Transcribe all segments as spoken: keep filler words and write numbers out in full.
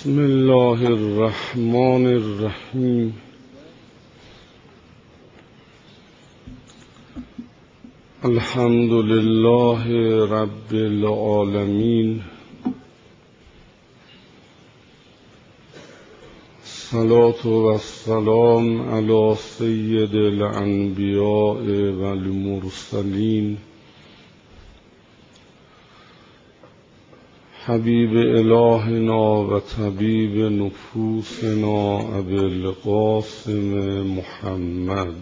بسم الله الرحمن الرحیم. الحمد لله رب العالمین. الصلاة والسلام علی سید الانبیاء والمرسلین حبیب الهنا و طبیب نفوسنا ابی القاسم محمد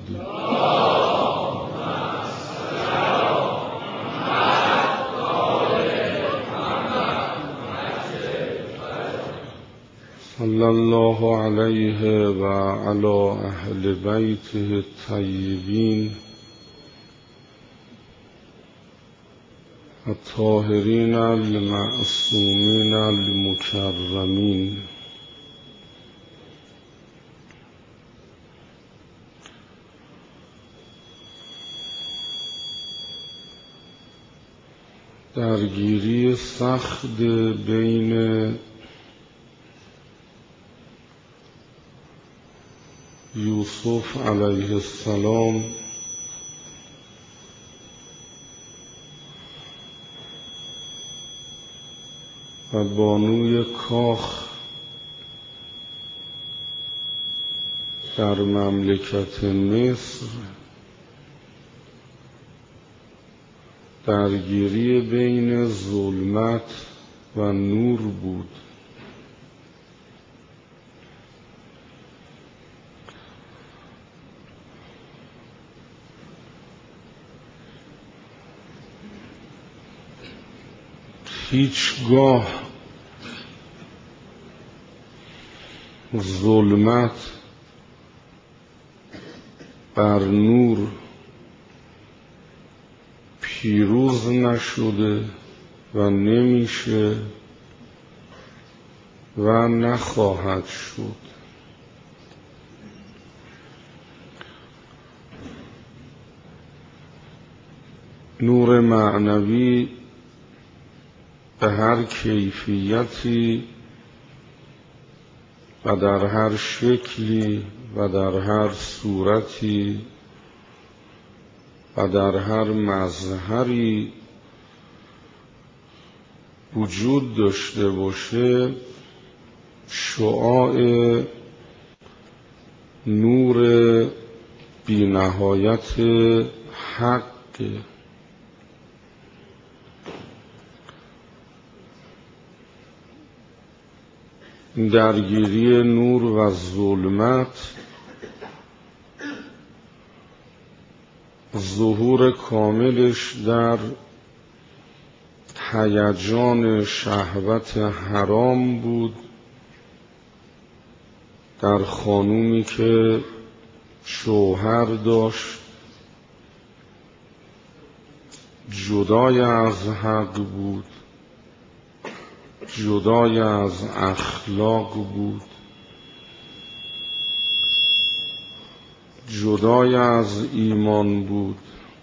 صلی الله علیه و علی اهل بیته الطیبین الطاهرین المعصومین المکرمین. درگیری سخت بین یوسف علیه السلام و بانوی کاخ در مملکت مصر، درگیری بین ظلمت و نور بود. هیچگاه ظلمت بر نور پیروز نشده و نمیشه و نخواهد شد. نور معنوی به هر کیفیتی و در هر شکلی و در هر صورتی و در هر مظهری وجود داشته باشه، شعاع نور بی نهایت حق. درگیری نور و ظلمت ظهور کاملش در هیجان شهوت حرام بود، در خانومی که شوهر داشت جدای از حق بود، جدای از اخلاق بود، جدای از ایمان بود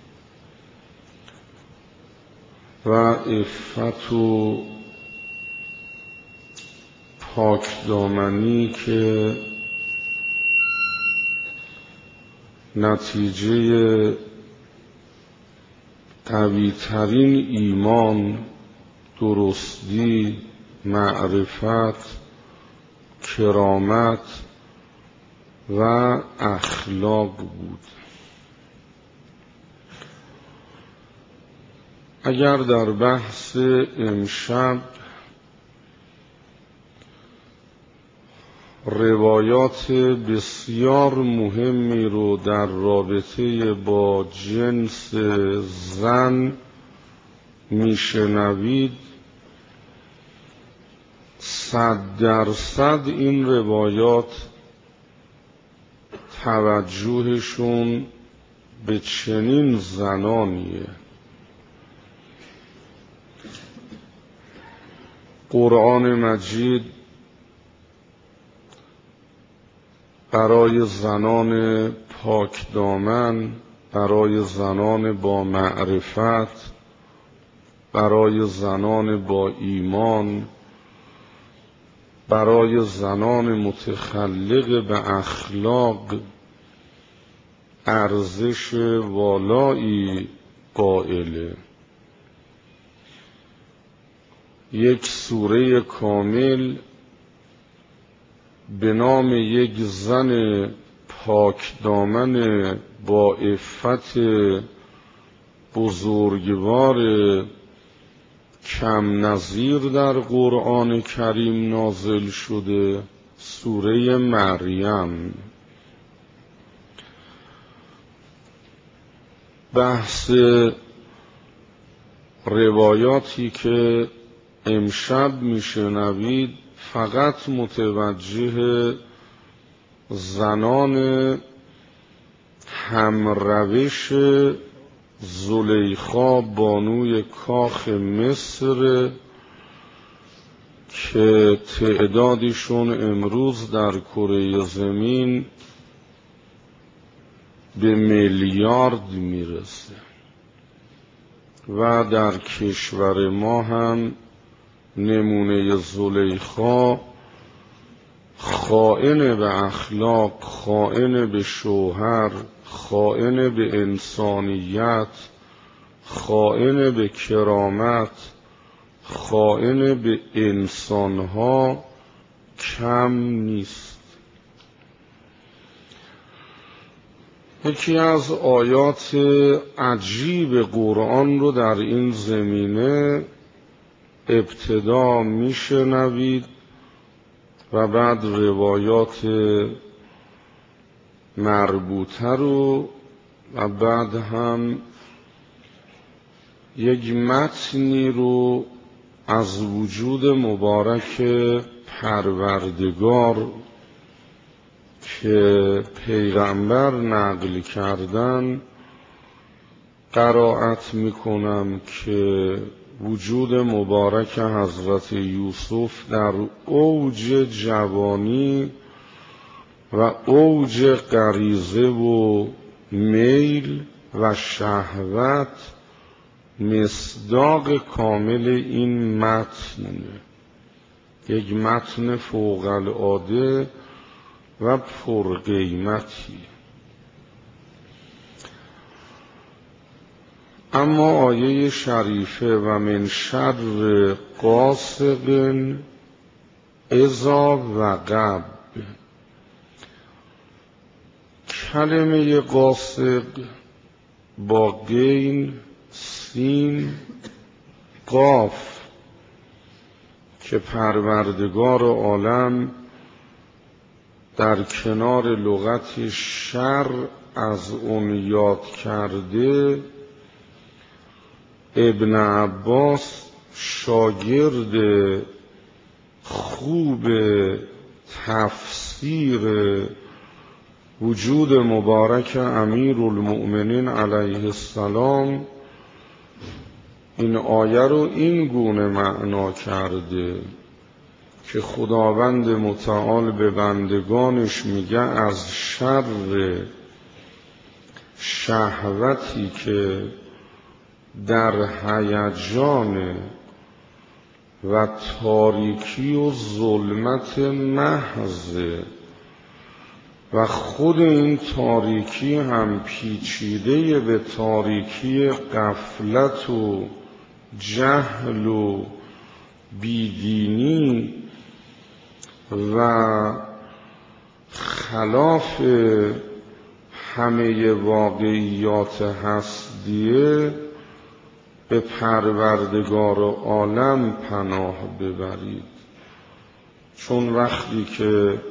و عفت و پاکدامنی که نتیجه قوی‌ترین ایمان، درستی، معرفت، کرامت و اخلاق بود. اگر در بحث امشب روایات بسیار مهمی رو در رابطه با جنس زن میشنوید، صد درصد این روایات توجهشون به چنین زنانیه. قرآن مجید برای زنان پاکدامن، برای زنان با معرفت، برای زنان با ایمان برای زنان متخلق به اخلاق ارزش والایی قائله. یک سوره کامل به نام یک زن پاک دامن با عفت بزرگوار کم نظیر در قرآن کریم نازل شده، سوره مریم. بحث روایاتی که امشب میشنوید فقط متوجه زنان همروش زلیخا بانوی کاخ مصر که تعدادشون امروز در کره زمین به میلیارد میرسه و در کشور ما هم نمونه زلیخا خائن به اخلاق، خائن به شوهر، خائن به انسانیت، خائن به کرامت، خائن به انسانها کم نیست. یکی از آیات عجیب قرآن رو در این زمینه ابتدا میشنوید و بعد روایات مربوطه رو و بعد هم یک متنی رو از وجود مبارک پروردگار که پیغمبر نقل کردن قرائت میکنم که وجود مبارک حضرت یوسف در اوج جوانی و اوج غریزه و میل و شهوت مصداق کامل این متن، یک متن فوق العاده و پرقیمتی. اما آیه شریفه و من شر غاسق اذا وقب، کلمه غاسق با غین، سین، قاف که پروردگار عالم در کنار لغت شر از اون یاد کرده، ابن عباس شاگرد خوب تفسیر وجود مبارک امیرالمؤمنین علیه السلام این آیه رو این گونه معنا کرده که خداوند متعال به بندگانش میگه از شر شهوتی که در هیجان و تاریکی و ظلمت محض و خود این تاریکی هم پیچیده به تاریکی غفلت و جهل و بیدینی و خلاف همه واقعیات هستیه به پروردگار عالم پناه ببرید. چون وقتی که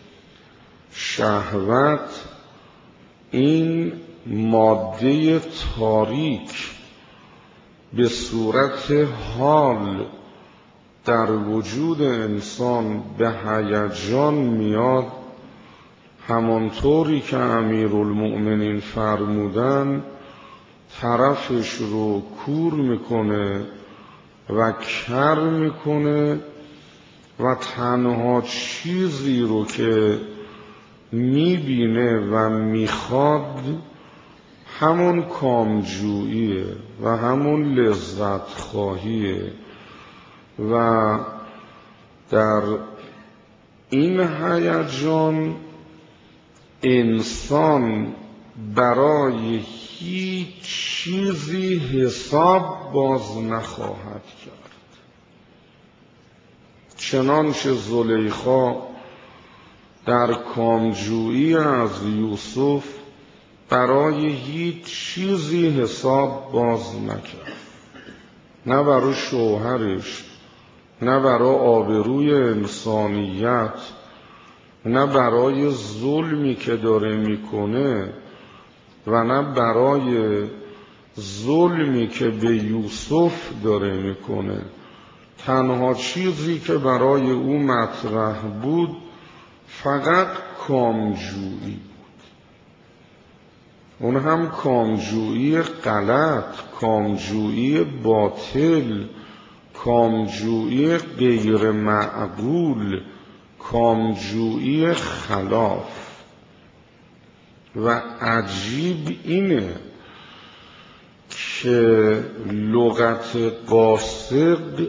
شهوت این ماده تاریک به صورت حال در وجود انسان به هیجان میاد، همانطوری که امیرالمؤمنین فرمودن طرفش رو کور میکنه و کر میکنه و تنها چیزی رو که میبینه و میخواد همون کامجوییه و همون لذت خواهیه و در این هیجان انسان برای هیچ چیزی حساب باز نخواهد کرد. چنانچه زلیخا در کامجویی از یوسف برای هیچ چیزی حساب باز نکرد، نه برای شوهرش، نه برای آبروی انسانیت، نه برای ظلمی که داره میکنه و نه برای ظلمی که به یوسف داره میکنه. تنها چیزی که برای او مطرح بود فقط کامجویی بود. اون هم کامجویی غلط، کامجویی باطل، کامجویی غیر معقول، کامجویی خلاف. و عجیب اینه که لغت قاصد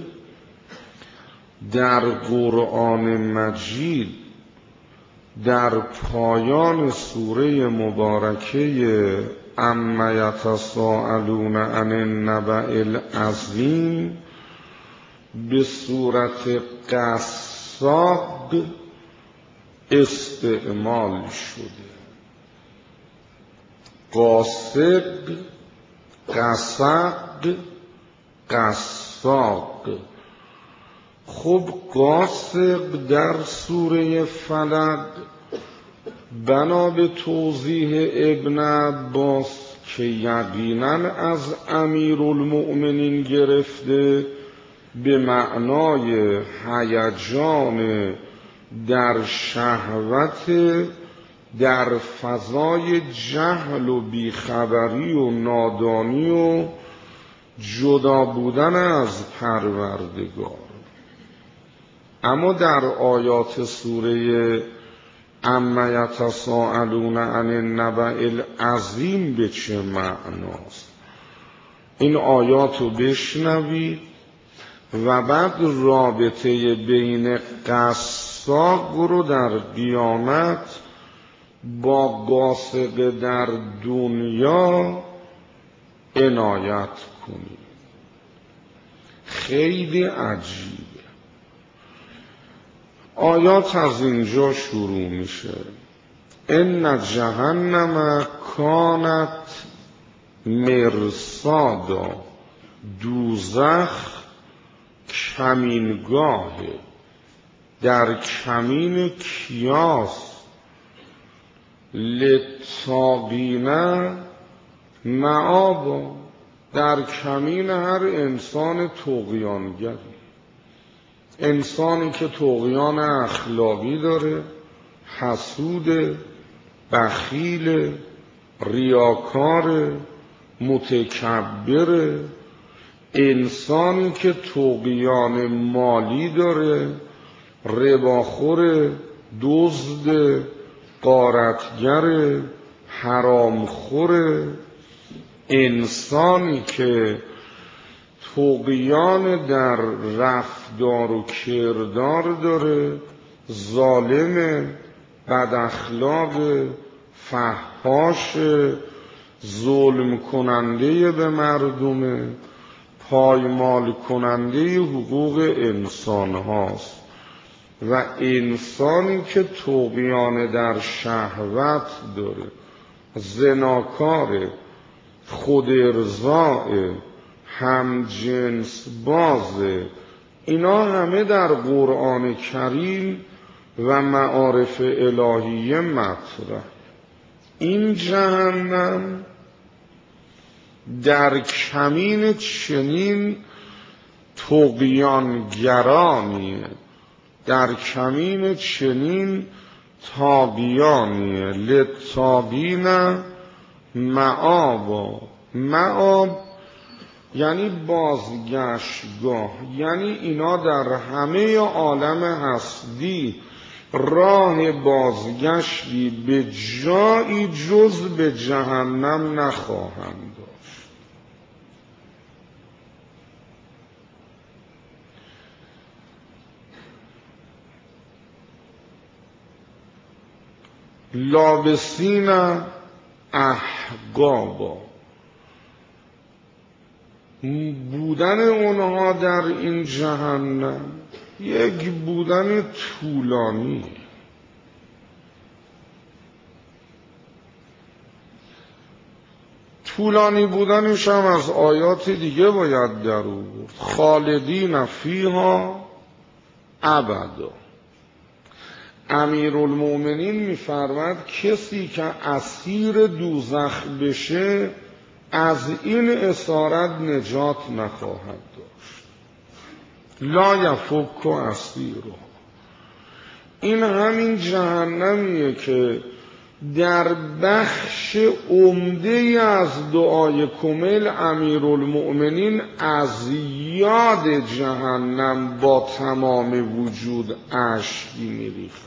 در قرآن مجید در پایان سوره مبارکه عما یتساءلون عن النبأ العظیم به صورت قصاق استعمال شده. قاصد، قصد، قصاق. خب قاصد در سوره فلق بنا به توضیح ابن عباس که یقینا از امیرالمؤمنین گرفته به معنای هیجان در شهوت، در فضای جهل و بیخبری و نادانی و جدا بودن از پروردگار. اما در آیات سوره عما یتساءلون عن النبأ العظیم به چه معناست؟ این آیات رو بشنوید و بعد رابطه بین قصاق رو در قیامت با قاصد در دنیا عنایت کنید. خیلی عجیبه. آیات از اینجا شروع میشه: ان جهنم کانت مرصادا. دوزخ کمینگاهه. در کمین کیاس؟ للطاغین مآبا. در کمین هر انسان طغیانگری، انسانی که طغیان اخلاقی داره، حسود، بخیل، ریاکار، متکبر، انسانی که طغیان مالی داره، رباخور، دزد، غارتگر، حرامخور، انسانی که طغیان در رفتار و کردار داره، ظالم، بد-اخلاق، فحاش، ظلم کننده به مردم، پایمال کننده حقوق انسان هاست. و انسانی که طغیان در شهوت داره، زناکار، خودارضا، هم جنس بازه. اینا همه در قرآن کریم و معارف الهیه مطرح. این جهنم در کمین چنین طغیانگرانیه، در کمین چنین طاغیانیه. للطاغین مآبا. مآب یعنی بازگشتگاه، یعنی اینا در همه عالم هستی راه بازگشتی به جایی جز به جهنم نخواهند داشت. لابسین احقابا، بودن اونها در این جهنم یک بودن طولانی. طولانی بودنش هم از آیات دیگه باید در آورد. خالدین فیها ابدا. امیرالمومنین می‌فرماید کسی که اسیر دوزخ بشه از این اسارت نجات نخواهد داشت. لا یفک اسیره. این همین جهنمیه که در بخش عمده از دعای کمیل امیرالمؤمنین از یاد جهنم با تمام وجود اشک میریخت،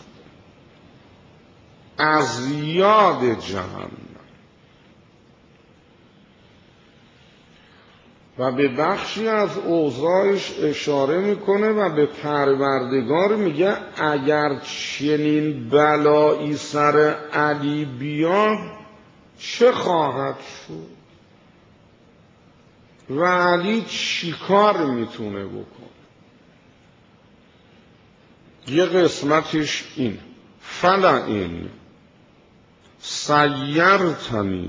از یاد جهنم. و به بخشی از اوضاعش اشاره میکنه و به پروردگار میگه اگر چنین بلایی سر علی بیاد چه خواهد شد و علی چی کار میتونه بکنه. یه قسمتش این فلئن سیرتنی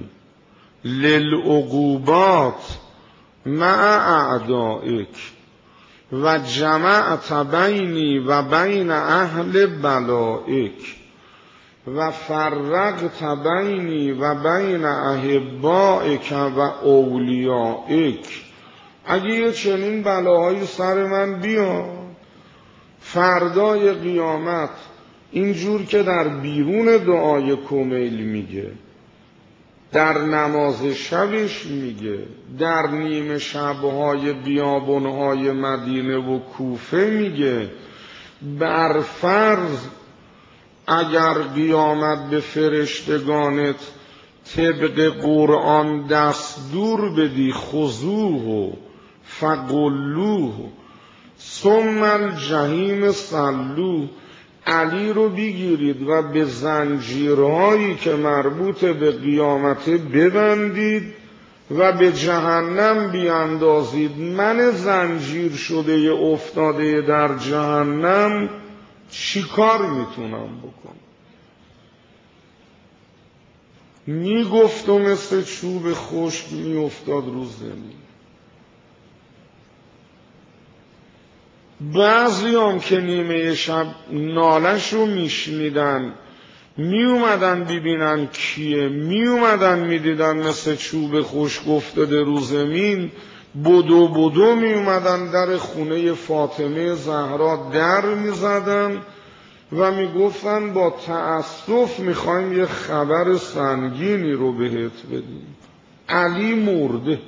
للعقوبات مع اعدائک و جمعت بینی و بین اهل بلائک و فرقت بینی و بین احبائک و اولیائک. اگه یه چنین بلاهایی سر من بیاد فردای قیامت، اینجور که در بیرون دعای کمیل میگه، در نماز شبش میگه، در نیمه شبهای بیابانهای مدینه و کوفه میگه، بر فرض اگر قیامت به فرشتگانت طبق قرآن دستور بدی خذوه فغلوه ثم الجحیم صلوه، علی رو بگیرید و به زنجیرهایی که مربوط به قیامت ببندید و به جهنم بیاندازید. من زنجیر شده افتاده در جهنم چی کار میتونم بکنم؟ میگفت و مثل چوب خشک میافتاد رو زمین. بعضی هم که نیمه شب نالش رو میشنیدن می اومدن ببینن کیه، می اومدن میدیدن مثل چوب خشک افتاده رو زمین، بدو بدو می اومدن در خونه فاطمه زهرا در می زدن و می گفتن با تأسف می خوایم یه خبر سنگینی رو بهت بدیم، علی مرده.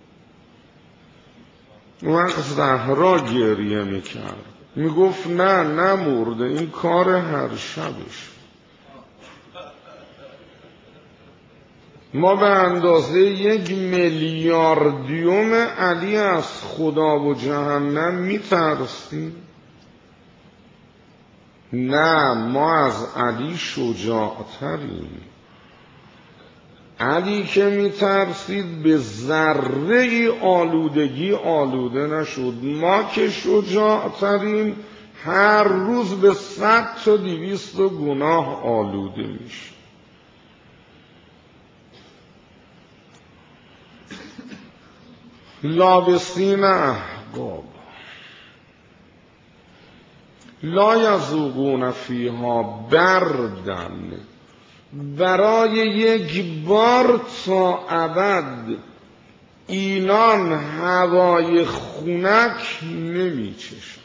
وقت زهرا گریه میکرد میگفت نه نمرده، این کار هر شبش. ما به اندازه یک میلیاردیوم علی از خدا و جهنم میترسیم؟ نه، ما از علی شجاعتریم. علی که میترسید به ذره آلودگی آلوده نشد. ما که شجاعتریم هر روز به صد تا دویست گناه آلوده میشه. لابسین احقاب لا یذوقون فیها بردن، برای یک بار تا ابد اینان هوای خنک نمی چشن.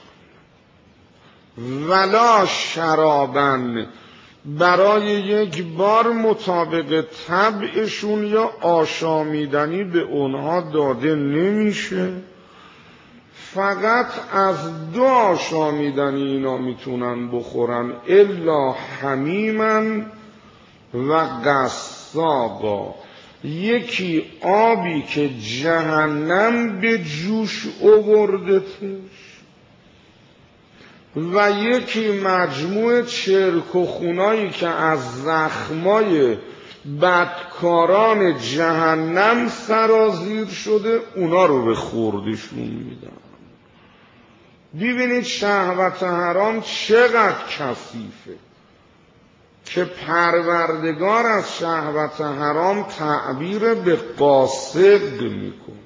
ولا شرابن، برای یک بار مطابق طبعشون یا آشامیدنی به اونها داده نمیشه. فقط از دو آشامیدنی اینا میتونن بخورن، الا حمیمن و غساقا، یکی آبی که جهنم به جوش آوردتش و یکی مجموع چرک و خونایی که از زخمای بدکاران جهنم سرازیر شده اونا رو به خوردشون میدن. ببینید شهوت حرام چقدر کثیفه که پروردگار از شهوت حرام تعبیر به قاصد میکنه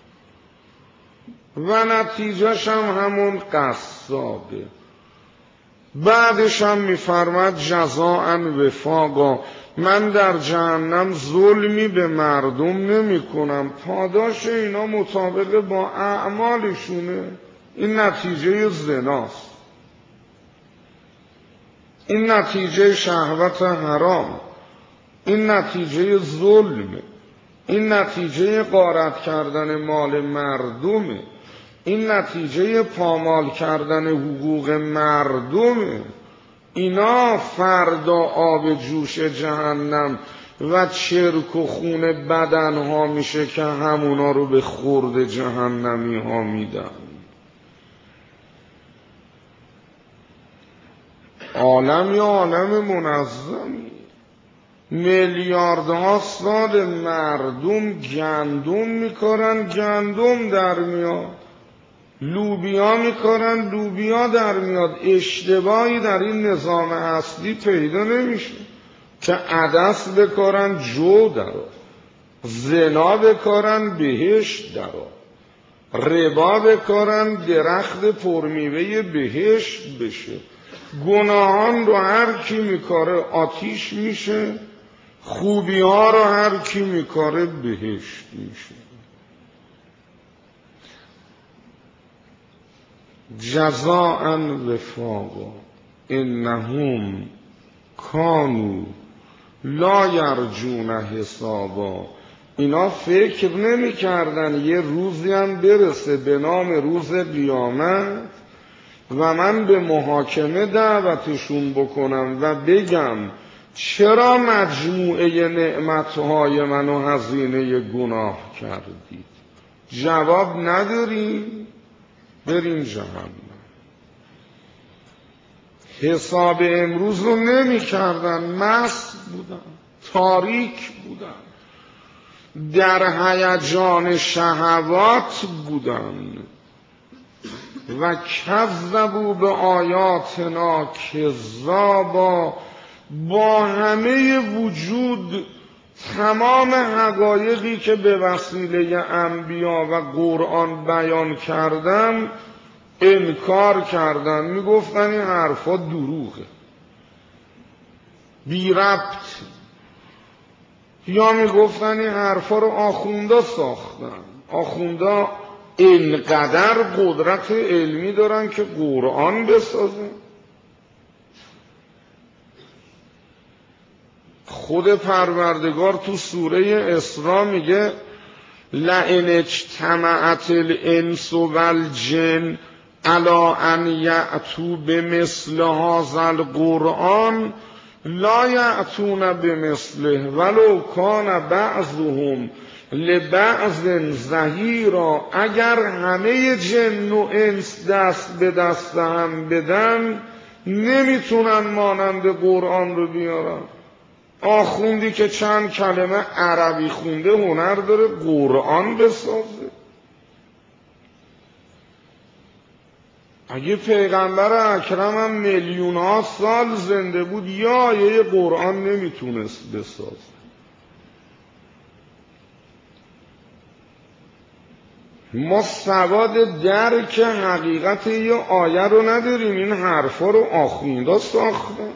و نتیجهش هم همون قصابه. بعدش هم میفرماد جزاء وفاقا، من در جهنم ظلمی به مردم نمی کنم، پاداش اینا مطابق با اعمالشونه. این نتیجه زناست، این نتیجه شهوت حرام، این نتیجه ظلمه، این نتیجه غارت کردن مال مردمه، این نتیجه پامال کردن حقوق مردمه. اینا فردا آب جوش جهنم و چرک و خون بدنها میشه که همونا رو به خورد جهنمی ها میدن. عالم یا عالم منظمی، میلیاردها سال مردم گندم میکارن، گندم در میاد، لوبیا میکارن، لوبیا در میاد. اشتباهی در این نظام هستی پیدا نمیشه که عدس بکارن جو درآ، زنا بکارن بهشت درآ، ربا بکارن درخت پرمیوه بهشت بشه. گناهان رو هر کی میکاره آتیش میشه، خوبی ها رو هر کی میکاره بهشت میشه. جزاء وفاقا انهم کانوا لا یرجون حسابا. اینا فکر نمی کردن یه روزی هم برسه به نام روز قیامت و من به محاکمه دعوتشون بکنم و بگم چرا مجموعه نعمتهای منو هزینه گناه کردید؟ جواب نداریم، بریم جهنم. حساب امروز رو نمی کردن، مست بودن، تاریک بودن، در هیجان شهوات بودن و کذبوا به آیاتنا کذابا. با همه وجود تمام حقایقی که به وسیله انبیا و قرآن بیان کردن انکار کردن، میگفتن این حرفا دروغه، بی ربط، یا میگفتن این حرفا رو آخوندا ساختن. آخوندا اینقدر قدرت علمی دارن که قرآن بسازن. خود پروردگار تو سوره اسراء میگه لئن اجتمعت الانس والجن علی ان یأتوا بمثل هذا القرآن لا یأتون بمثله ولو کان بعضهم لبعض ظهیرا. اگر همه جن و انس دست به دست هم بدن نمیتونن مانند قرآن رو بیارن. آخوندی که چند کلمه عربی خونده هنر داره قرآن بسازه؟ اگه پیغمبر اکرم هم میلیون ها سال زنده بود یا یه قرآن نمیتونست بسازه. ما سواد درک حقیقت یه آیه رو نداریم، این حرفا رو آخوندا ساختن.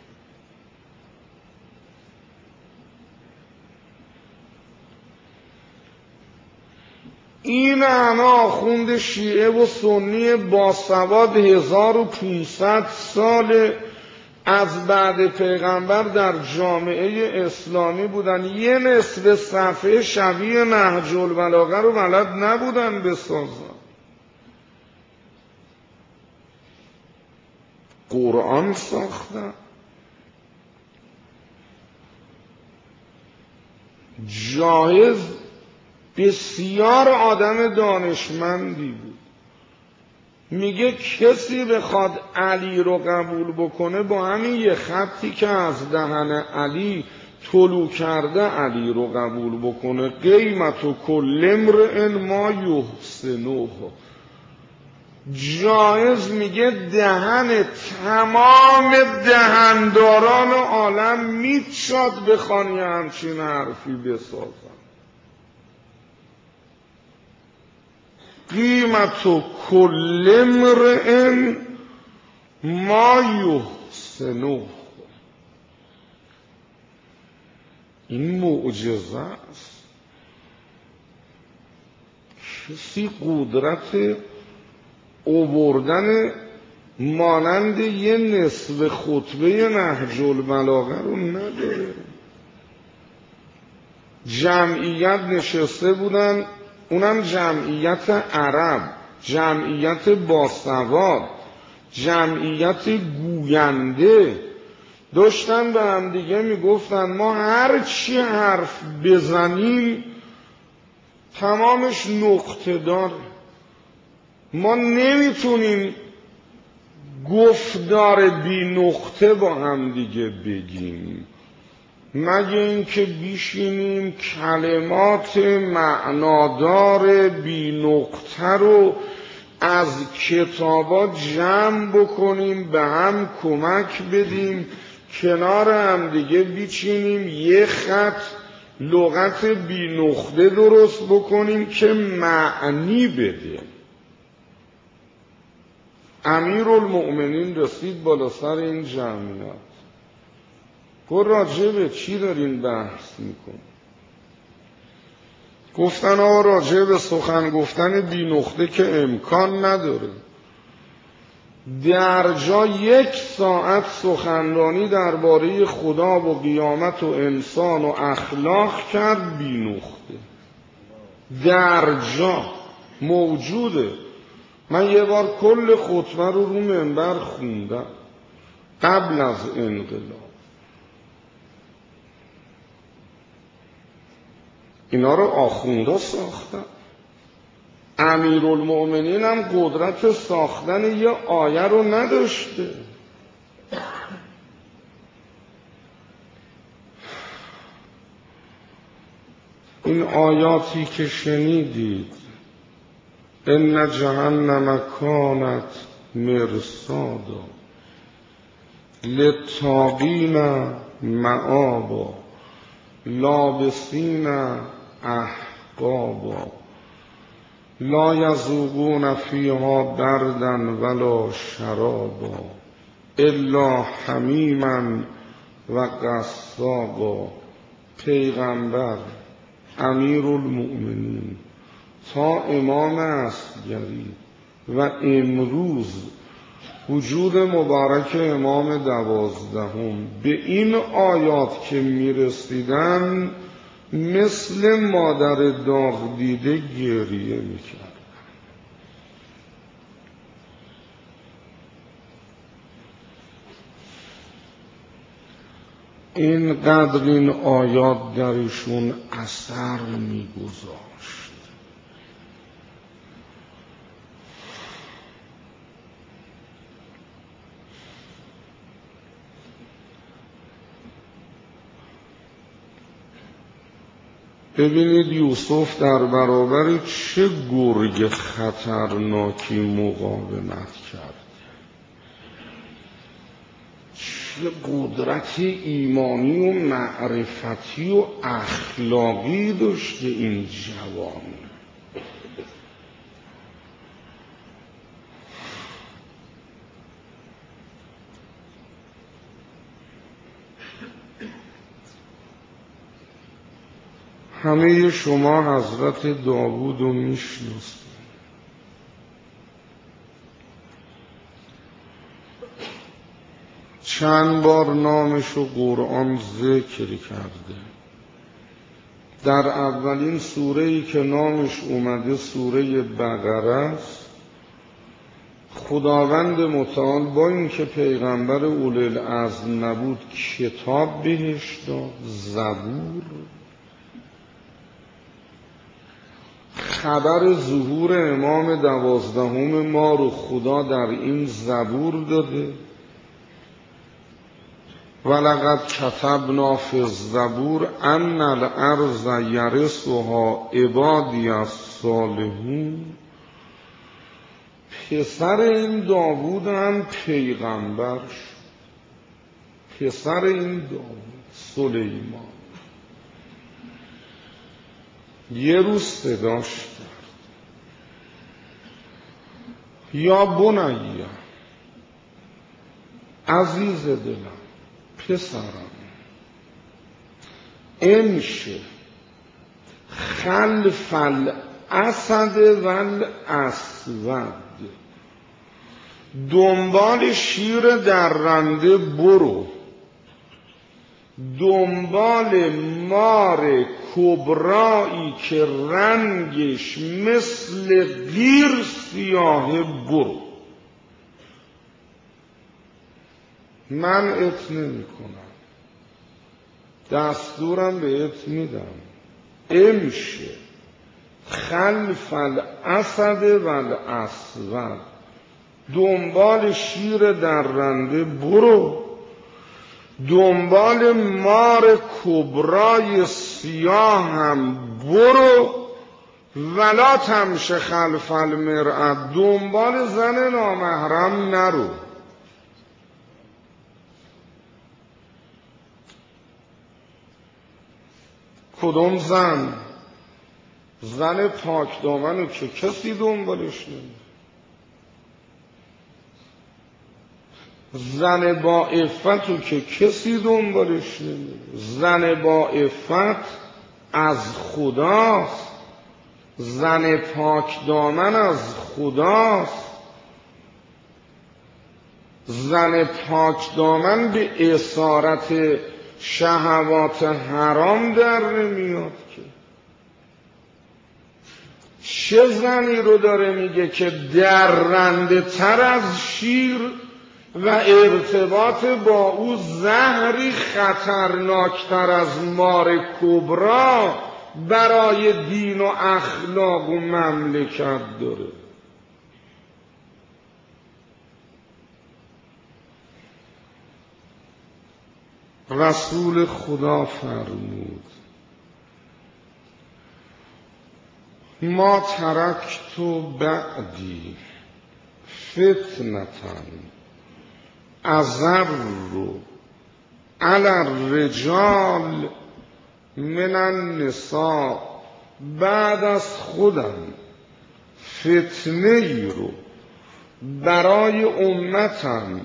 این همه آخوند شیعه و سنی باسواد هزار و پونصد سال از بعد پیغمبر در جامعه اسلامی بودن، یه نصف صفحه شبیه نهج البلاغه رو بلد نبودن بسازن. قرآن ساختن. جاهز بسیار آدم دانشمندی بود، میگه کسی بخواد علی رو قبول بکنه با همین یه خطی که از دهن علی طلوع کرده علی رو قبول بکنه. قیمت و کل امرئ ما یحسنه، جایز میگه دهن تمام دهنداران عالم میشد بخوان یه همچین حرفی بسازن. قیمت و کل امرئ ما یحسنه، این معجزه است. کسی قدرت آوردن مانند یه نصف خطبه نهج البلاغه رو نداره. جمعیت نشسته بودن، اونم جمعیت عرب، جمعیت باسواد، جمعیت گوینده، داشتن به هم دیگه میگفتن ما هر چی حرف بزنیم تمامش نقطه داره، ما نمیتونیم گفتار بی نقطه با هم دیگه بگیم، مگه اینکه بیشینیم کلمات معنادار بی نقطه رو از کتابا جمع بکنیم، به هم کمک بدیم، کنار هم دیگه بیچینیم، یه خط لغت بی نقطه درست بکنیم که معنی بده. امیرالمؤمنین رسید بالا سر این جمعیت، گفت راجع به چی دارین بحث میکن؟ گفتن آقا راجع به سخن گفتن بی نقطه که امکان نداره. در جا یک ساعت سخنرانی درباره خدا و قیامت و انسان و اخلاق کرد بی نقطه، در جا موجوده. من یه بار کل خطبه رو رو منبر خوندم قبل از انقلاب. اینا رو آخوندا ساختن. امیرالمؤمنین هم قدرت ساختن یه آیه رو نداشته. این آیاتی که شنیدید، ان جهنم کانت مرصادا للطاغین مآبا لابسین احقابا لا یذوقون فیها بردا ولا شرابا الا حمیما و غساقا. پیغمبر، امیرالمؤمنین تا امام عسکری و امروز وجود مبارک امام دوازدهم به این آیات که میرسیدن مثل مادر داغ دیده گریه میکرد. اینقدر این آیات درشون اثر میگذاشت. ببینید یوسف در برابر چه گرگ خطرناکی مقاومت کرد، چه قدرت ایمانی و معرفتی و اخلاقی داشته این جوان. همه شما حضرت داوود رو میشناسید. چند بار نامش رو قرآن ذکر کرده. در اولین سوره‌ای که نامش اومده سوره بقره است. خداوند متعال با اینکه پیغمبر اولوالعزم نبود کتاب بهش داد، زبور، خبر ظهور امام دوازدهم ما رو خدا در این زبور داده. ولقد کتبنا فی الزبور ان الارض یرثها عبادی الصالحون. پسر این داوود هم پیغمبر شد. پسر این داوود سلیمان یه روز صداش کرد یا بنیه، عزیز دلم، پسرم، امشه خلف الاسد والاسود، دنبال شیر درنده برو، دنبال مار کبرایی که رنگش مثل قیر سیاه برو. من ات نمی کنم، دستورم بهت میدم، امشه خلف الاسد والاسود، دنبال شیر درنده برو، دنبال مار کبرای سیاه هم برو، ولا تمش خلف المرأة، دنبال زن نامحرم نرو. کدوم زن؟ زن پاک دامنو که کسی دنبالش نمی. زن با عفتو که کسی دنبالش نمی. زن با عفت از خداست، زن پاک دامن از خداست. زن پاک دامن به اسارت شهوات حرام در نمیاد که. چه زنی رو داره میگه که درنده تر از شیر و ارتباط با او زهری خطرناکتر از مار کبرا برای دین و اخلاق و مملکت داره. رسول خدا فرمود ما ترکت بعدی فتنة اضر علی الرجال من النساء، بعد از خودم فتنه ای رو برای امتم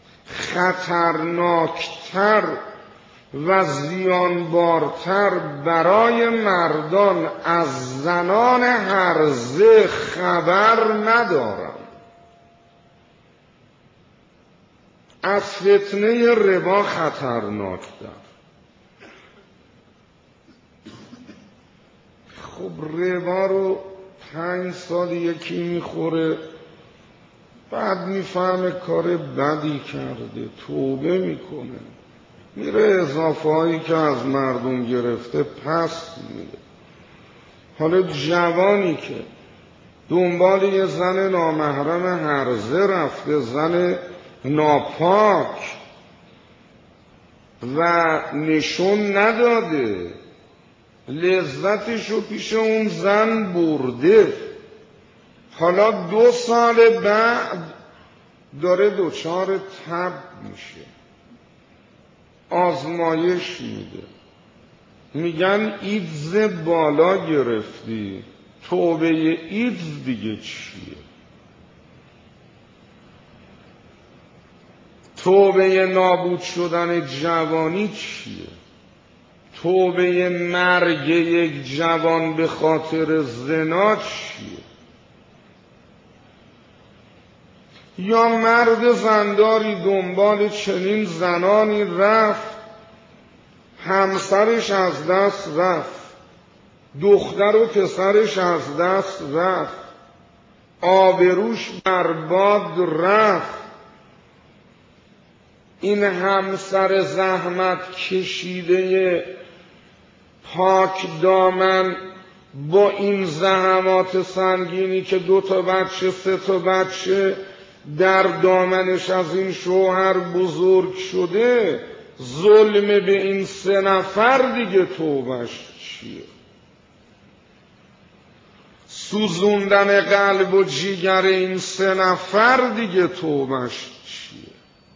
خطرناکتر و زیانبارتر برای مردان از زنان هرزه خبر ندارم. از فتنه ربا خطرناکتر. خب ربا رو پنج سال یکی میخوره، بعد میفهمه کار بدی کرده، توبه میکنه، میره اضافه هایی که از مردم گرفته پس میده. حالا جوانی که دنبال یه زن نامحرم هرزه رفته، زن ناپاک، و نشون نداده، لذتشو پیش اون زن برده، حالا دو سال بعد داره دوچار تب میشه، آزمایش میده، میگن ایدز بالا گرفتی، توبه ایدز دیگه چیه؟ توبه نابود شدن جوانی چیه؟ توبه مرگ یک جوان به خاطر زنا چیه؟ یا مرد زنداری دنبال چنین زنانی رفت، همسرش از دست رفت، دختر و پسرش از دست رفت، آبروش برباد رفت، این همسر زحمت کشیده پاک دامن با این زحمات سنگینی که دو تا بچه سه تا بچه در دامنش از این شوهر بزرگ شده، ظلم به این سه نفر دیگه توبش چیه؟ سوزوندن قلب و جیگر این سه نفر دیگه توبش چیه؟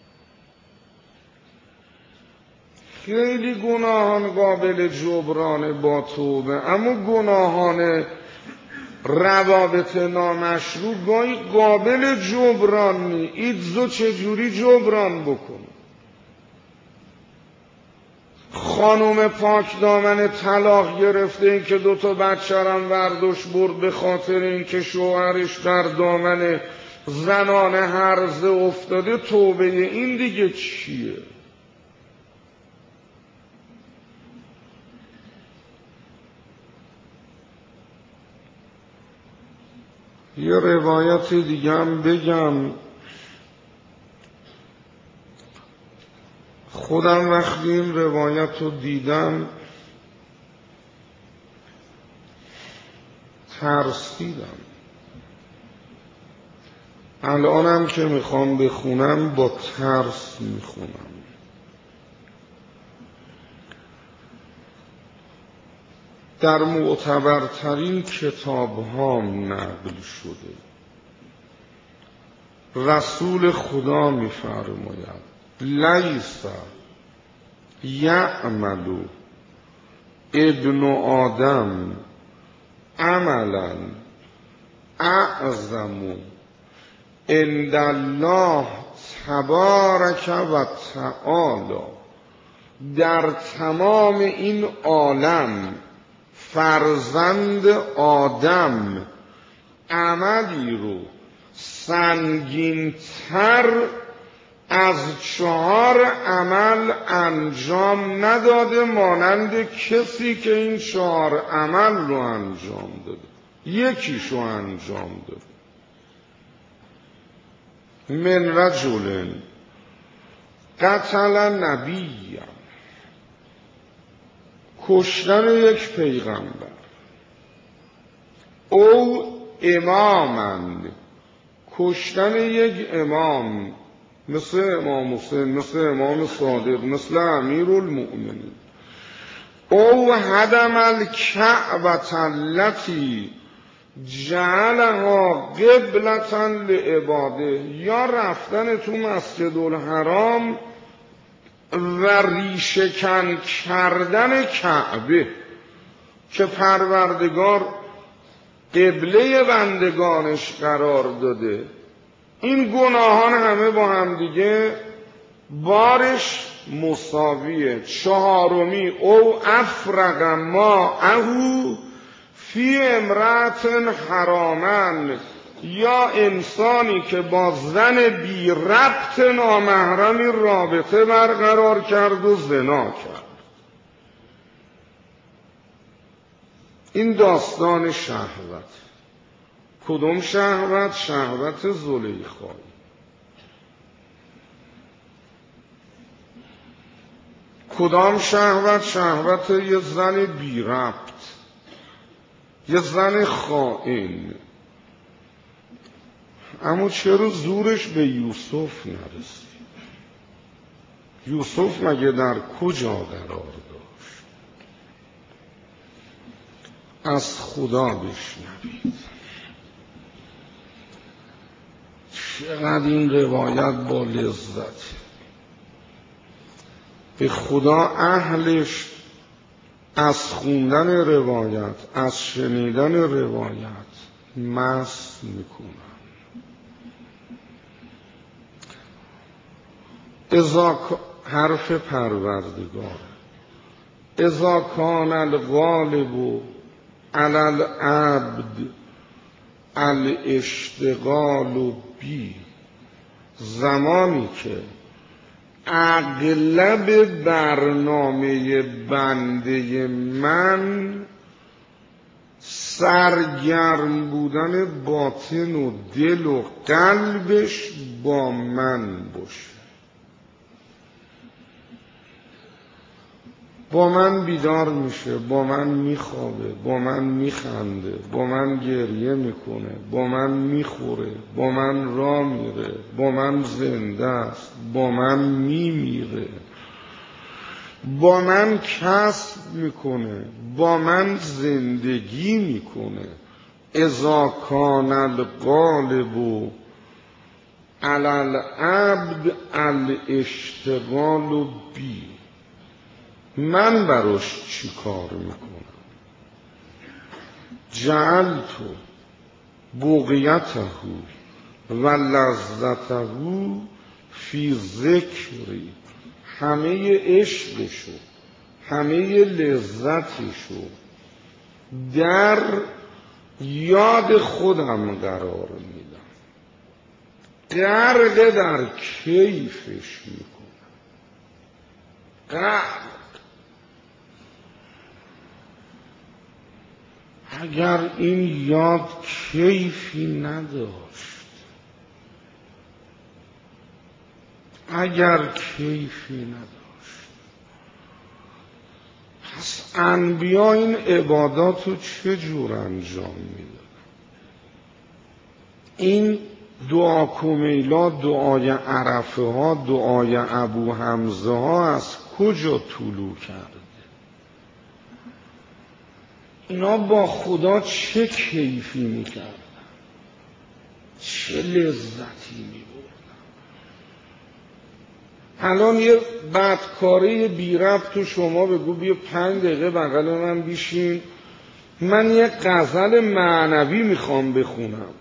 خیلی گناهان قابل جبران با توبه، اما گناهان روابط نامشروع گاهی قابل جبران نی. ایدزو چجوری جبران بکنه؟ خانوم پاک دامن طلاق گرفته، این که دوتا بچه رم وردوش برد به خاطر این که شوهرش در دامن زنان هرزه افتاده، توبه این دیگه چیه؟ یه روایت دیگه هم بگم. خودم وقتی این روایت رو دیدم ترسیدم. الانم که میخوام بخونم با ترس میخونم. در معتبرترین کتاب ها نقل شده. رسول خدا میفرماید لیس یعمل ابن آدم عملا اعظم عند الله تبارک و تعالی. در تمام این عالم فرزند آدم عملی رو سنگین‌تر از چهار عمل انجام نداده مانند کسی که این چهار عمل رو انجام داده، یکیشو انجام داده. من رجل قتل نبی، کشتن یک پیغمبر، او امامن، کشتن یک امام مثل امام حسین، مثل امام صادق، مثل امیرالمؤمنین، او هدم الکعبة التي جعلها قبلة لعباده، یا رفتن تو مسجد الحرام و ریشه‌کن کردن کعبه که پروردگار قبله بندگانش قرار داده. این گناهان همه با هم دیگه بارش مساویه. چهارمی او افرق ماءه فی امرأة حرامن، یا انسانی که با زن بی ربط نامحرمی رابطه برقرار کرد و زنا کرد. این داستان شهوت. کدوم شهوت؟ شهوت زلیخایی. کدام شهوت؟ شهوت یه زن بی ربط، یه زن خائن. اما چرا زورش به یوسف نرسید؟ یوسف مگه در کجا قرار داشت؟ از خدا بشنوید. چقدر این روایت با لذت. به خدا اهلش از خوندن روایت، از شنیدن روایت مست میکنن. اذا حرف پروردگار اذا کان الغالب علی العبد الاشتغال بی، زمانی که اغلب برنامه بنده من سرگرم بودن باطن و دل و قلبش با من باشه. با من بیدار میشه، با من میخوابه، با من میخنده، با من گریه میکنه، با من میخوره، با من راه میره، با من زنده است، با من میمیره، با من کسب میکنه، با من زندگی میکنه. اذا کان الغالب علی العبد الاشتغال بی، من براش چی کار میکنم؟ جعلت بغیته و لذته فی ذکری، همه عشقشو، همه لذتشو در یاد خودم قرار میدم، غرق در کیفش میکنم. غرق. اگر این یاد کیفی نداشت، اگر کیفی نداشت، پس انبیا این عبادات رو چه جور انجام میدن؟ این دعا کمیلا، دعای عرفه ها، دعای ابو حمزه ها از کجا طلوع کرده؟ اینا با خدا چه کیفی میکردن؟ چه لذتی میبردن؟ الان یه بدکاری بی ربط تو شما بگو بیا پنج دقیقه بغل من بیشین، من یه غزل معنوی میخوام بخونم،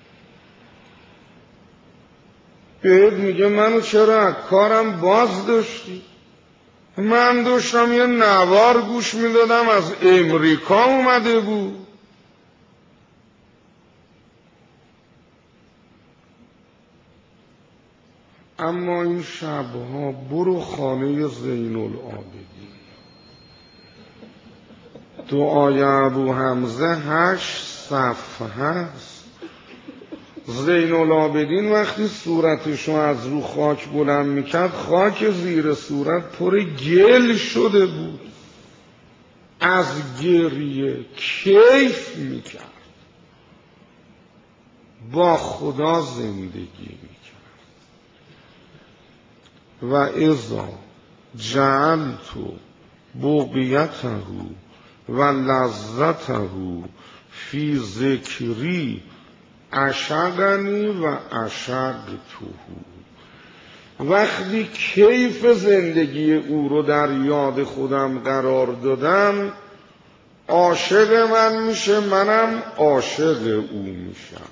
بهت میگه منو چرا از کارم باز داشتی؟ من داشتم یه نوار گوش میدادم از امریکا اومده بود. اما این شبها برو خانه زین العابدین، دعای ابو حمزه هشت صفحه است. زین العابدین وقتی صورتشو از رو خاک بلند میکرد، خاک زیر صورت پر گل شده بود، از گریه کیف میکرد، با خدا زندگی میکرد. و اذا جعلت بغیته و لذته فی ذکری عشقنی و عشقته، وقتی کیف زندگی او رو در یاد خودم قرار دادم، عاشق من میشه، منم عاشق او میشم.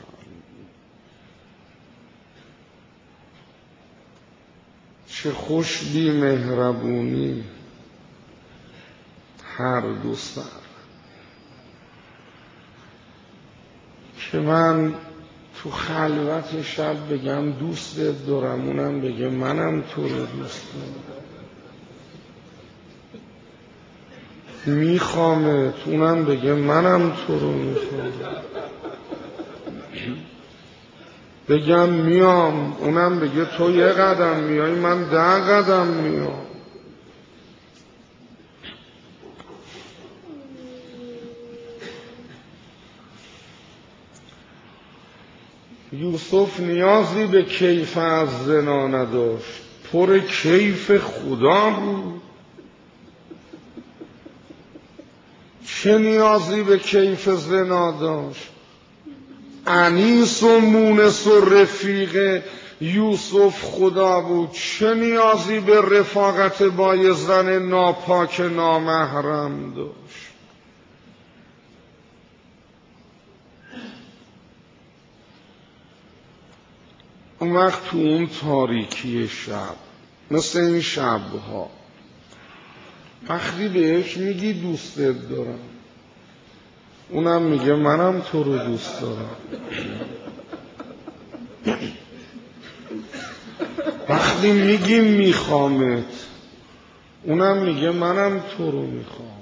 چه خوش بی مهربونی هر دو سر، که من تو خلوت شب بگم دوستت دارم، اونم بگه منم تو رو دوست دارم، میخوامت، اونم بگه منم تو رو میخوام، بگم میام، اونم بگه تو یه قدم میای من ده قدم میام. یوسف نیازی به کیف از زنا نداشت، پر کیف خدا بود. چه نیازی به کیف زنا داشت؟ انیس و مونس و رفیق یوسف خدا بود، چه نیازی به رفاقت با یه زن ناپاک نامحرم داشت؟ اون وقت تو اون تاریکی شب، مثل این شبها، وقتی بهش میگی دوستت دارم، اونم میگه منم تو رو دوست دارم، وقتی میگی میخوامت، اونم میگه منم تو رو میخوام.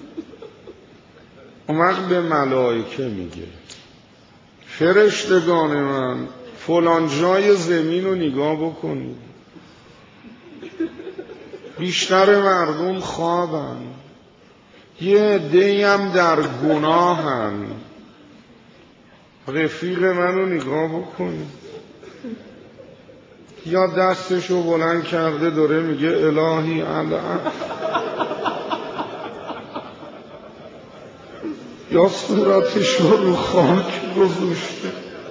اون وقت به ملائکه میگه فرشتگان من فلان جای زمین رو نگاه بکنید، بیشتر مردم خوابن، یه عده‌ای هم در گناهن. رفیق منو نگاه بکنید، یا دستشو بلند کرده داره میگه الهی العفو، یا صورتشو رو خاک گذاشته.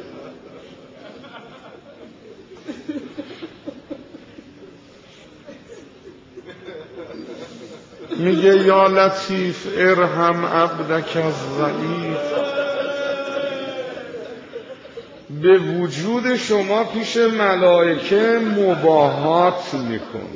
میگه یا لطیف ارحم عبدک الضعیف. به وجود شما پیش ملائکه مباهات میکنه.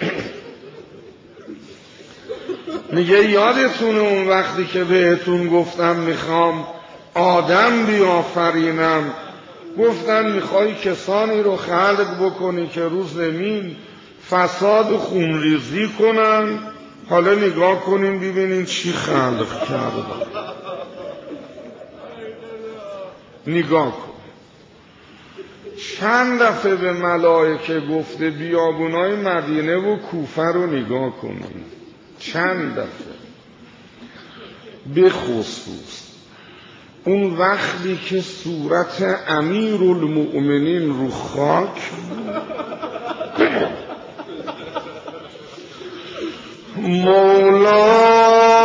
میگه یادتونه اون وقتی که بهتون گفتم میخوام آدم بیافرینم، گفتن میخوای کسانی رو خلق بکنی که رو زمین فساد و خونریزی کنن. حالا نگاه کنیم ببینین چی خلق کرده. نگاه کن، چند دفعه به ملائکه گفته بیابونای مدینه و کوفه رو نگاه کنیم. چند دفعه، به خصوص اون وقتی که صورت امیرالمؤمنین رو خاک مولا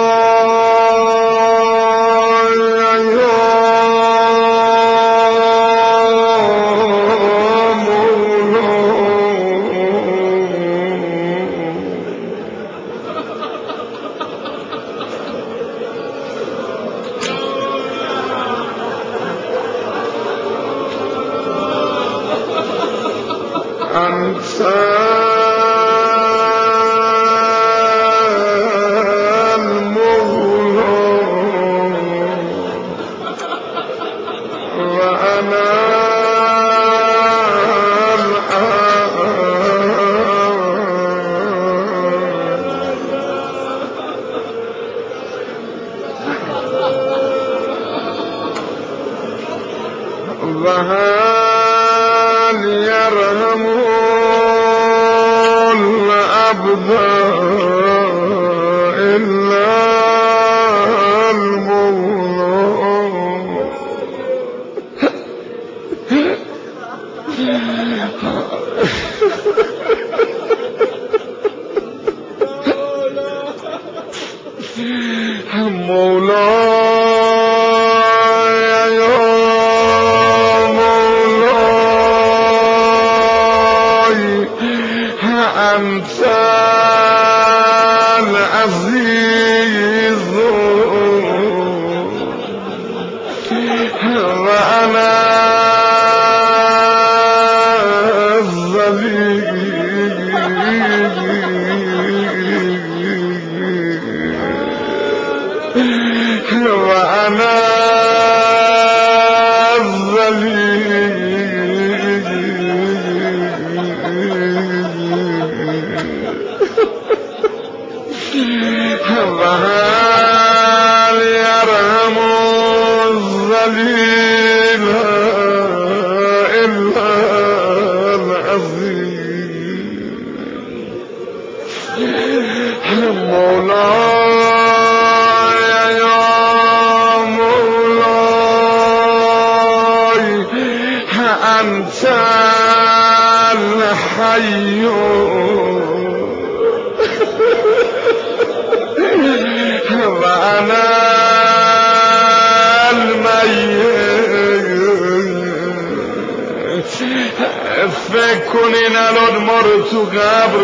فکر کنین الان ما رو تو قبر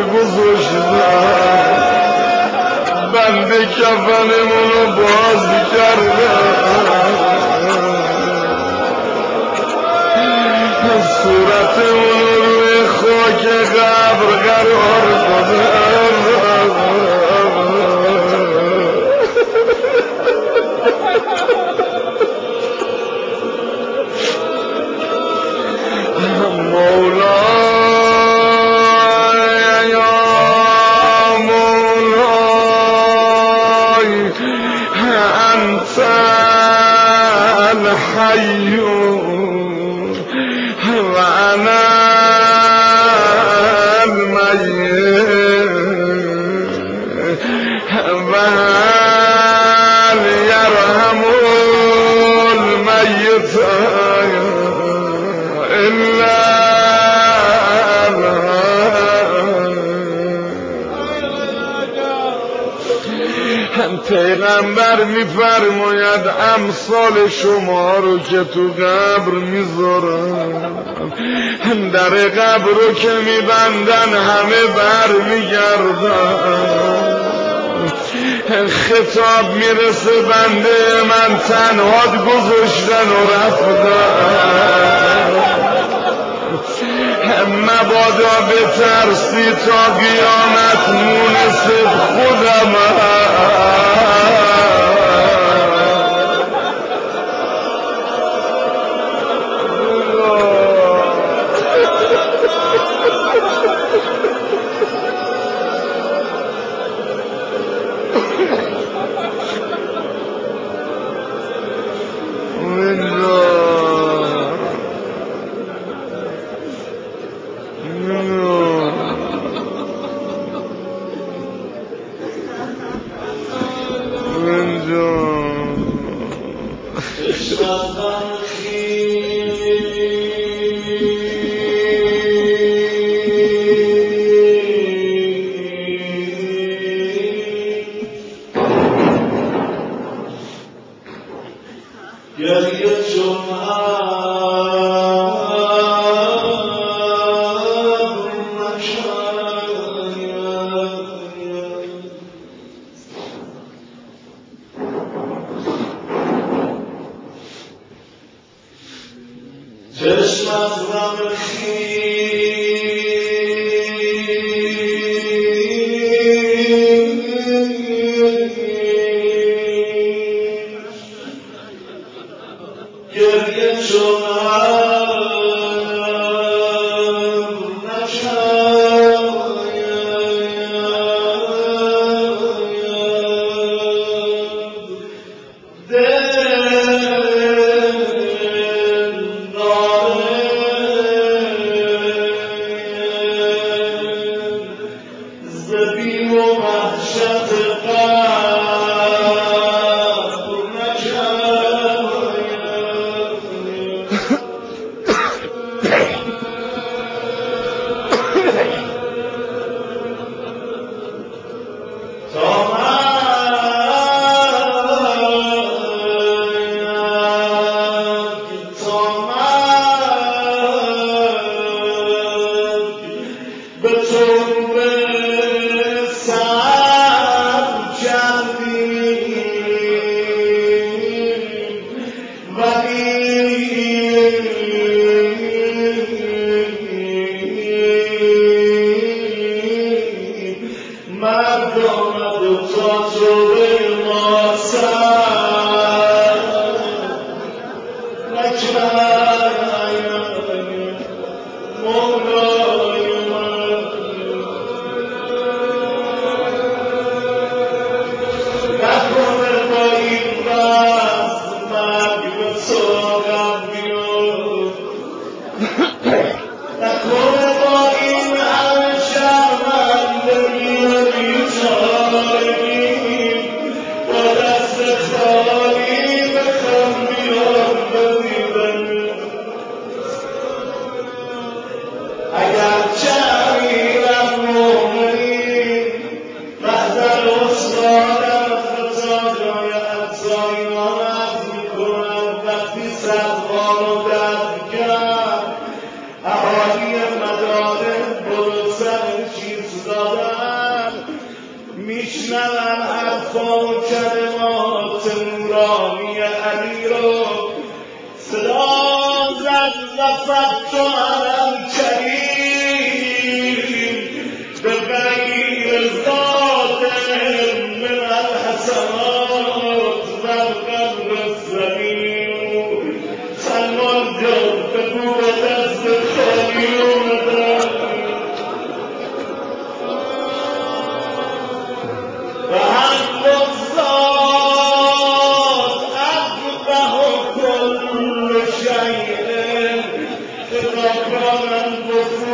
گذاشتن، بنده کفنمون رو باز کردن، صورتمون رو روی خاک قبر قرار دادن. وهل يرحم الميت إلا پیغمبر میفرماید امثال شما رو که تو قبر میذارن در قبر رو که میبندن همه بر میگردن خطاب میرسه بنده من تنهات گذاشتن و رفتن مبادا بترسی تا قیامت مونسب خودم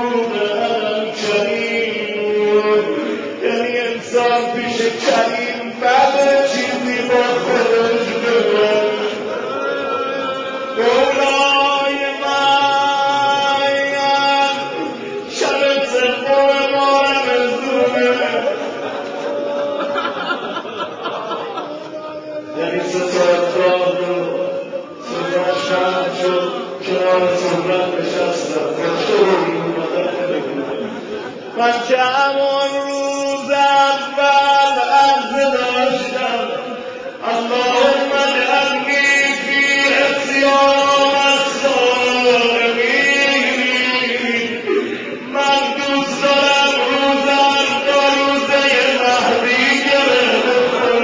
یعنی انسان پیش کریم بعد چیزی با خودش بگم گولای من شب سفر مارم زونه یعنی ستار داد و ستار شب شد کنار صورت نشستم و شروعی اومدن بگم من که همون روز اول عرض داشتم اللهم اجعلنی فی عصیان الظالمین من دوست دارم روزم با روزه مهدی گره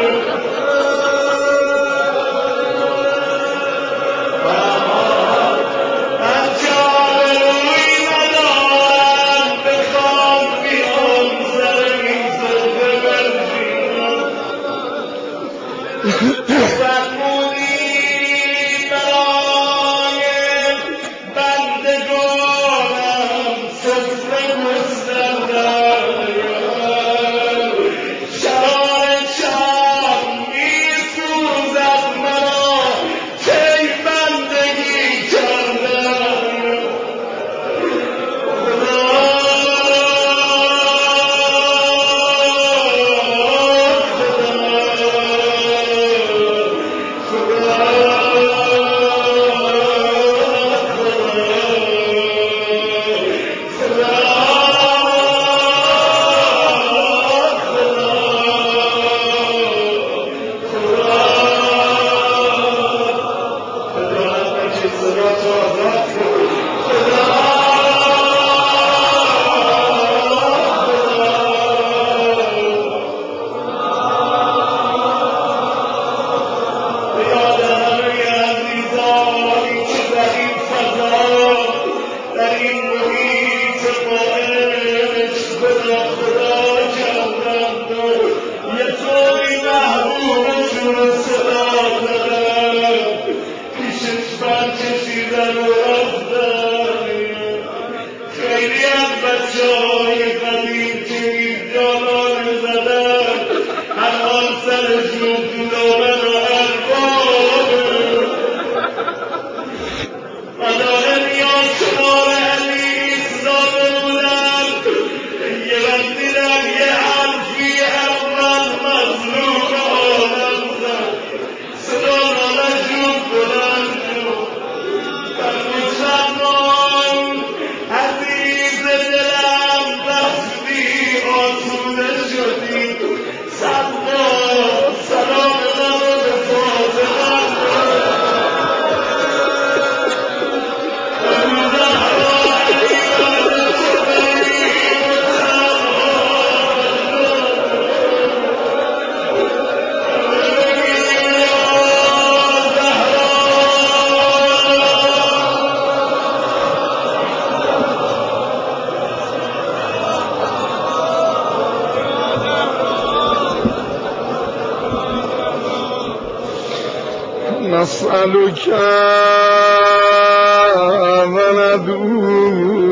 من جا روی ندارم بخوام بیام سر این صفحه بنشینم فرمودی برای بندگانم سفره مستندر شرار شام میسوزد مرا کی بندگی کردم نسألك وندعو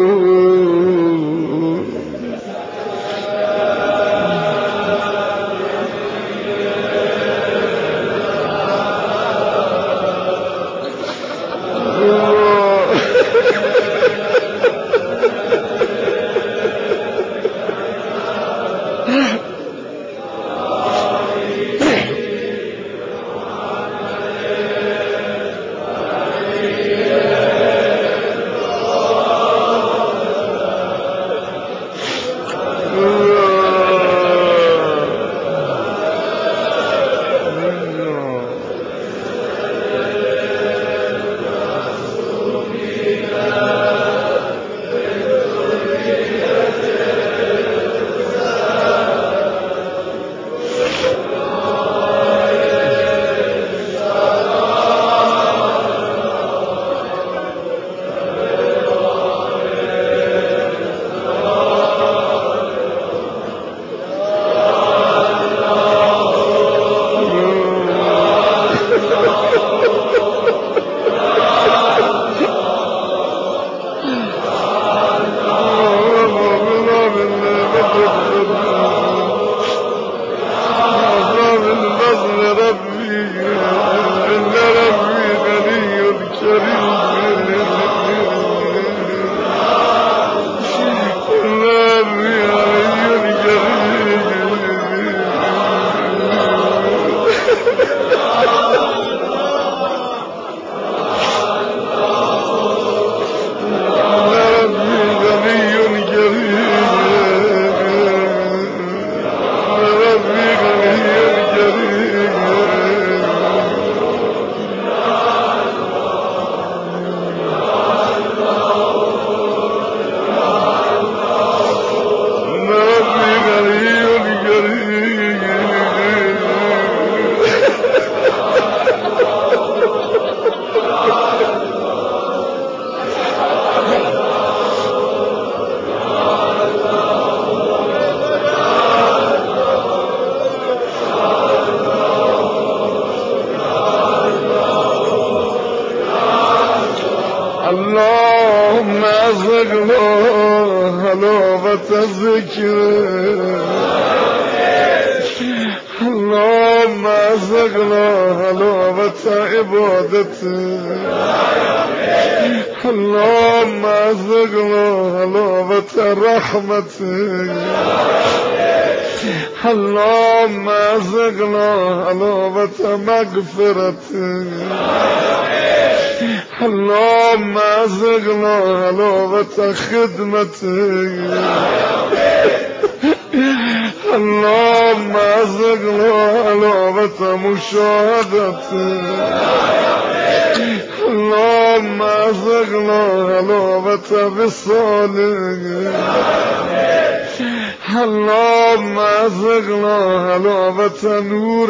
حلاوت ذکر اللهم ارزقنا حلاوت عبادت اللهم ارزقنا حلاوت رحمت اللهم ارزقنا حلاوت مغفرت اللهم ارزقنا حلاوت خدمت اللهم ارزقنا حلاوت مشاهدت اللهم ارزقنا حلاوت وصال اللهم ارزقنا حلاوت نور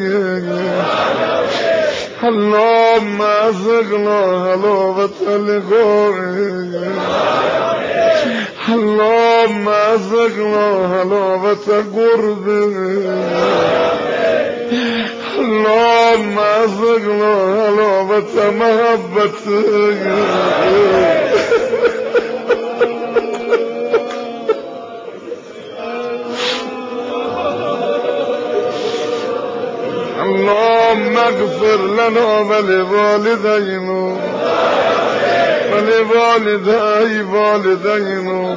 اللهم ارزقنا حلاوت لقاء اللهم ارزقنا حلاوت قرب اللهم ارزقنا حلاوت محبت اللهم اغفر لنا ولوالدينا ولوالدي والدينا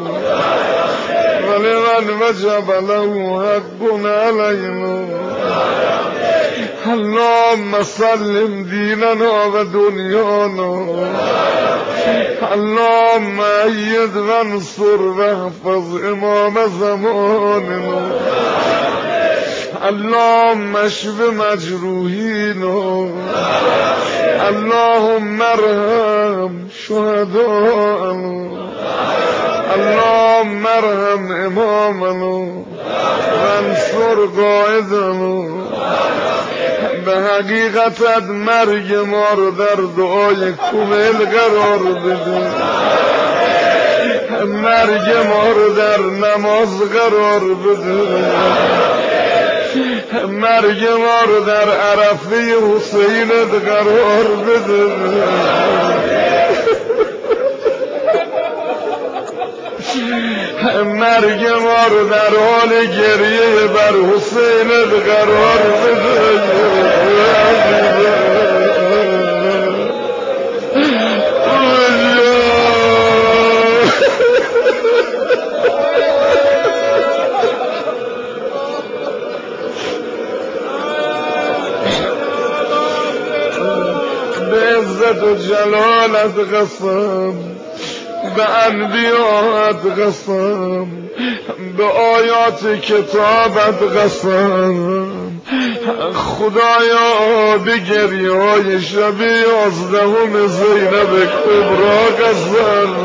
ولمن وجب له حق علينا اللهم سلم ديننا ودنيانا اللهم أيد وانصر واحفظ إمام زماننا اللهم اشف مجروحينا اللهم ارحم شهداءنا اللهم ارحم امامنا وانصر قائدنا به حقیقت مرگ ما رو در دعای کمیل قرار بده مرگ ما رو در نماز قرار بده مرگ ما رو در عرفه حسینت قرار بده مرگ ما رو در حال گریه بر حسینت قرار بده به عزت و جلالت قسم به انبیاءت قسم به آیات کتابت قسم خدایا به گریه های شب یازدهم زینب کبرا قسم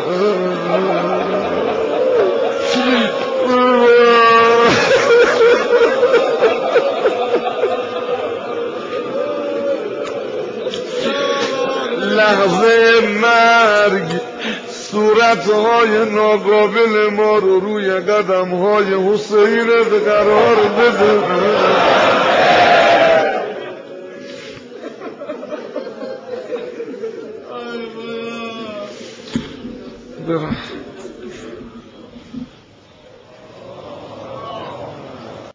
لحظه مرگ صورتهای ناقابل ما رو روی قدمهای حسینت قرار بده.